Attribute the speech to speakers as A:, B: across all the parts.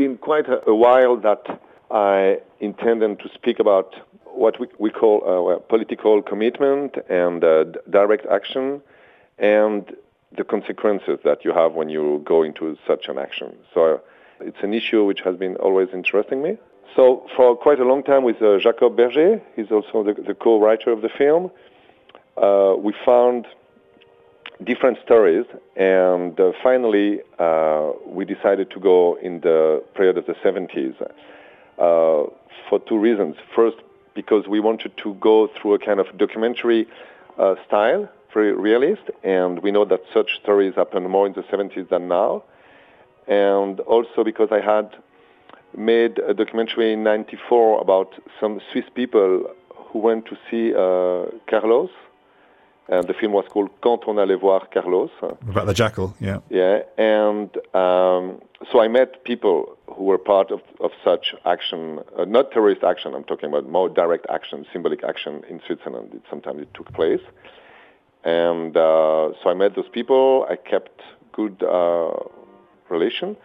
A: been quite a while that I intended to speak about what we call political commitment and direct action and the consequences that you have when you go into such an action. So it's an issue which has been always interesting me. So for quite a long time with Jacob Berger, he's also the co-writer of the film, we found different stories, and finally we decided to go in the period of the 70s for two reasons. First, because we wanted to go through a kind of documentary style, very realist, and we know that such stories happen more in the 70s than now. And also because I had made a documentary in 94 about some Swiss people who went to see Carlos, and the film was called Quand on allait voir Carlos.
B: About the jackal, yeah.
A: Yeah, and so I met people who were part of such action, not terrorist action, I'm talking about more direct action, symbolic action in Switzerland. Sometimes it took place. And so I met those people, I kept good relation.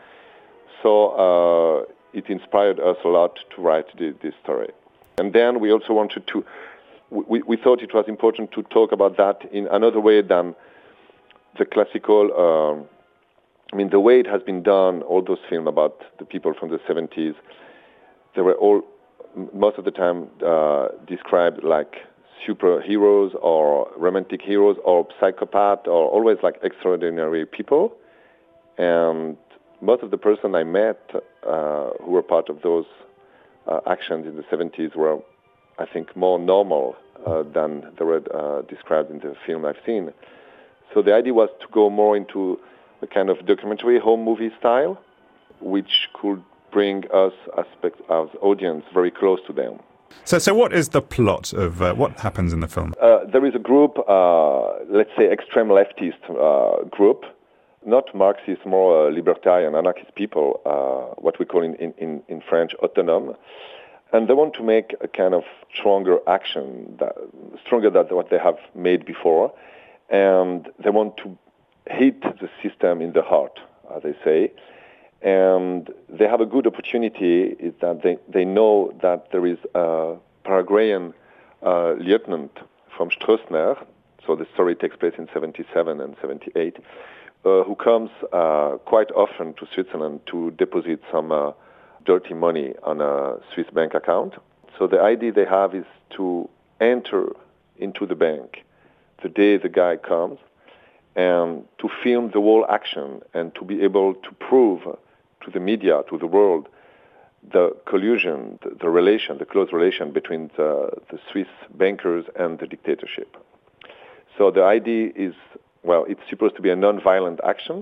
A: So it inspired us a lot to write this story. And then we also wanted to, we thought it was important to talk about that in another way than the classical, the way it has been done, all those films about the people from the 70s, they were all, most of the time, described like superheroes or romantic heroes or psychopaths or always like extraordinary people. And most of the person I met who were part of those actions in the 70s were, I think, more normal than they were described in the film I've seen. So the idea was to go more into a kind of documentary home movie style, which could bring us aspects of audience very close to them.
B: So what is the plot of what happens in the film?
A: There is a group, let's say extreme leftist group, not Marxist, more libertarian, anarchist people, what we call in French autonome. And they want to make a kind of stronger action, stronger than what they have made before. And they want to hit the system in the heart, as they say. And they have a good opportunity is that they know that there is a Paraguayan lieutenant from Stroessner, so the story takes place in 77 and 78, who comes quite often to Switzerland to deposit some dirty money on a Swiss bank account. So the idea they have is to enter into the bank the day the guy comes and to film the whole action and to be able to prove to the media, to the world, the collusion, the relation, the close relation between the Swiss bankers and the dictatorship. So the idea is, well, it's supposed to be a non-violent action,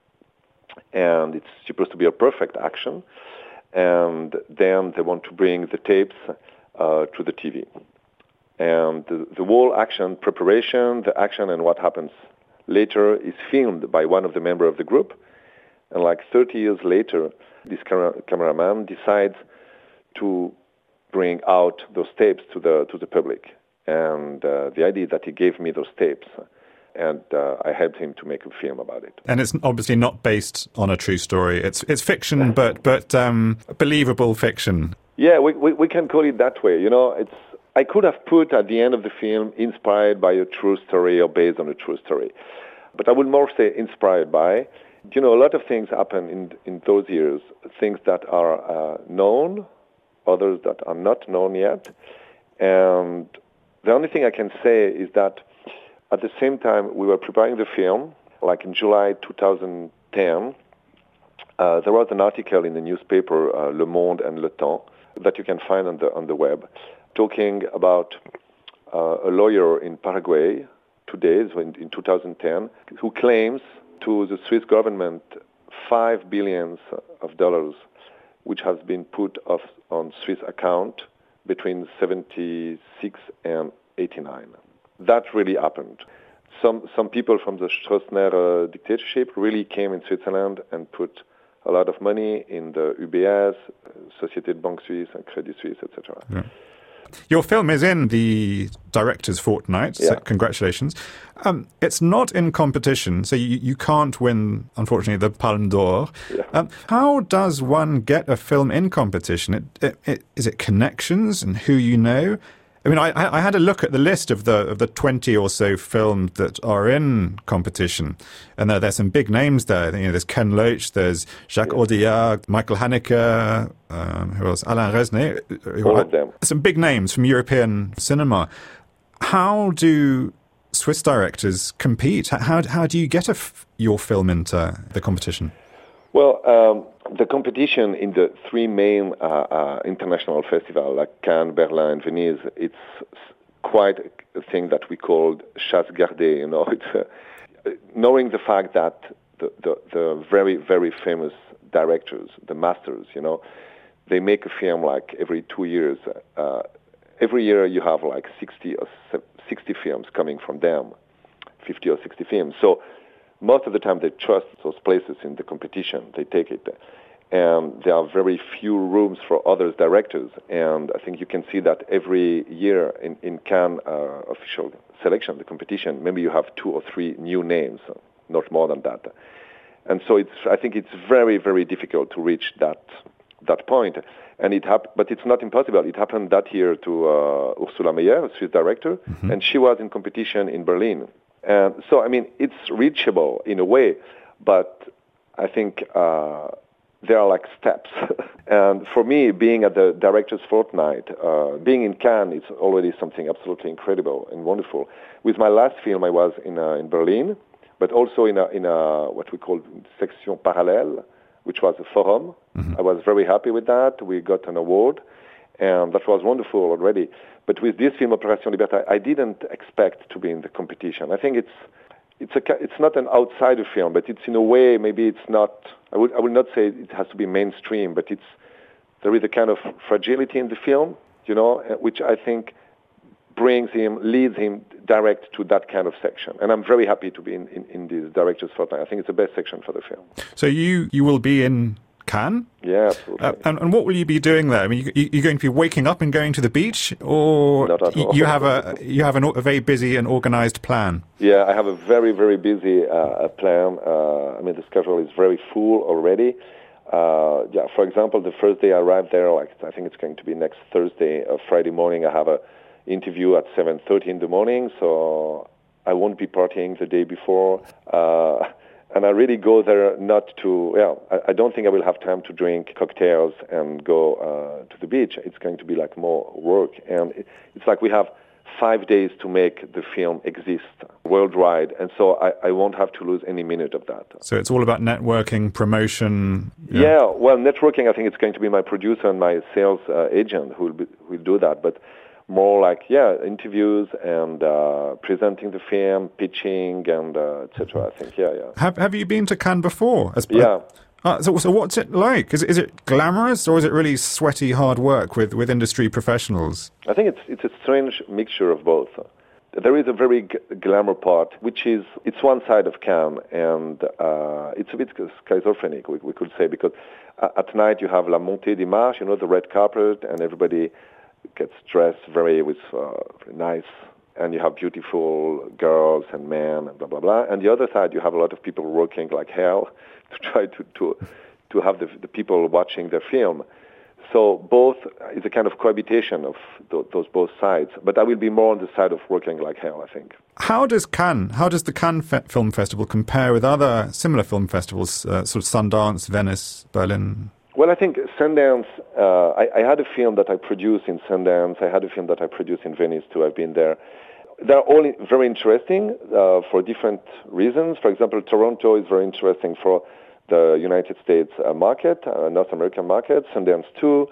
A: and it's supposed to be a perfect action, and then they want to bring the tapes to the TV. And the whole action preparation, the action and what happens later is filmed by one of the members of the group. And like 30 years later, this cameraman decides to bring out those tapes to the public. And the idea that he gave me those tapes, and I helped him to make a film about it.
B: And it's obviously not based on a true story. It's fiction, but believable fiction.
A: Yeah, we can call it that way. You know, I could have put at the end of the film inspired by a true story or based on a true story, but I would more say inspired by. You know, a lot of things happen in those years, things that are known, others that are not known yet. And the only thing I can say is that at the same time we were preparing the film, like in July 2010, there was an article in the newspaper Le Monde and Le Temps that you can find on the web, talking about a lawyer in Paraguay today, so in 2010, who claims to the Swiss government $5 billion, which has been put on Swiss account between 76 and 89. That really happened. Some people from the Stroessner dictatorship really came in Switzerland and put a lot of money in the UBS, Société de Banque Suisse, and Credit Suisse, etc. Yeah.
B: Your film is in the Director's Fortnight, so congratulations. It's not in competition, so you can't win, unfortunately, the Palme d'Or.
A: Yeah.
B: How does one get a film in competition? Is it connections and who you know? I mean, I had a look at the list of the 20 or so films that are in competition, and there's some big names there. You know, there's Ken Loach, there's Jacques Audiard, Michael Haneke, who else? Alain Resnais.
A: All of them.
B: Some big names from European cinema. How do Swiss directors compete? How do you get your film into the competition?
A: Well, the competition in the three main international festivals, like Cannes, Berlin, and Venice, it's quite a thing that we call chasse gardée. You know, it's knowing the fact that the very, very famous directors, the masters, you know, they make a film like every 2 years. Every year you have like 60 films coming from them, 50 or 60 films. So most of the time they trust those places in the competition. They take it. And there are very few rooms for other directors. And I think you can see that every year in Cannes official selection, the competition, maybe you have 2 or 3 new names, not more than that. And so I think it's very, very difficult to reach that point. And but it's not impossible. It happened that year to Ursula Meyer, a Swiss director, and she was in competition in Berlin. And so, I mean, it's reachable in a way, but I think there are like steps. And for me, being at the Director's Fortnight, being in Cannes, it's already something absolutely incredible and wonderful. With my last film, I was in Berlin, but also in a what we call section parallèle, which was a forum. I was very happy with that. We got an award, and that was wonderful already. But with this film, Opération Liberté, I didn't expect to be in the competition. I think it's not an outsider film, but it's in a way, maybe it's not, I would not say it has to be mainstream, but there is a kind of fragility in the film, you know, which I think leads him direct to that kind of section. And I'm very happy to be in this Director's Fortnight. I think it's the best section for the film. So
B: you will be in Cannes?
A: Yeah, absolutely.
B: And what will you be doing there? I mean, you're going to be waking up and going to the beach, or
A: not at all.
B: you have a very busy and organized plan?
A: Yeah, I have a very, very busy plan. I mean, the schedule is very full already. For example, the first day I arrived there, I think it's going to be next Thursday, Friday morning, I have an interview at 7:30 in the morning, so I won't be partying the day before. And I really go there not to, I don't think I will have time to drink cocktails and go to the beach. It's going to be like more work. And it's like we have 5 days to make the film exist worldwide. And so I won't have to lose any minute of that.
B: So it's all about networking, promotion?
A: Yeah, well, networking, I think it's going to be my producer and my sales agent who will do that. But more like, interviews and presenting the film, pitching, and etc. I think,
B: Have you been to Cannes before?
A: Yeah.
B: So what's it like? Is it glamorous, or is it really sweaty, hard work with industry professionals?
A: I think it's a strange mixture of both. There is a very glamour part, which it's one side of Cannes, and it's a bit schizophrenic, we could say, because at night you have La Montée des Marches, you know, the red carpet, and everybody gets dressed very nice, and you have beautiful girls and men, and blah, blah, blah. And the other side, you have a lot of people working like hell to try to have the people watching their film. So both is a kind of cohabitation of those both sides. But I will be more on the side of working like hell, I think.
B: How does the Cannes Film Festival compare with other similar film festivals, sort of Sundance, Venice, Berlin?
A: Well, I think Sundance, I had a film that I produced in Sundance. I had a film that I produced in Venice, too. I've been there. They're all very interesting for different reasons. For example, Toronto is very interesting for the United States market, North American market. Sundance, too.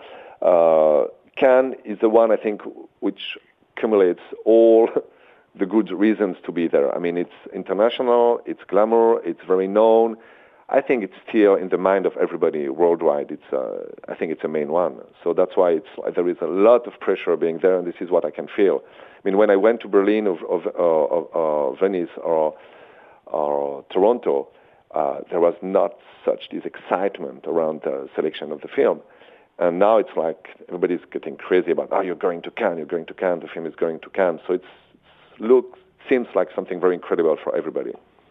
A: Cannes is the one, I think, which accumulates all the good reasons to be there. I mean, it's international, it's glamour, it's very known. I think it's still in the mind of everybody worldwide. I think it's a main one. So that's why there is a lot of pressure being there, and this is what I can feel. I mean, when I went to Berlin or Venice or Toronto, there was not such this excitement around the selection of the film. And now it's like everybody's getting crazy about, you're going to Cannes, the film is going to Cannes. So seems like something very incredible for everybody.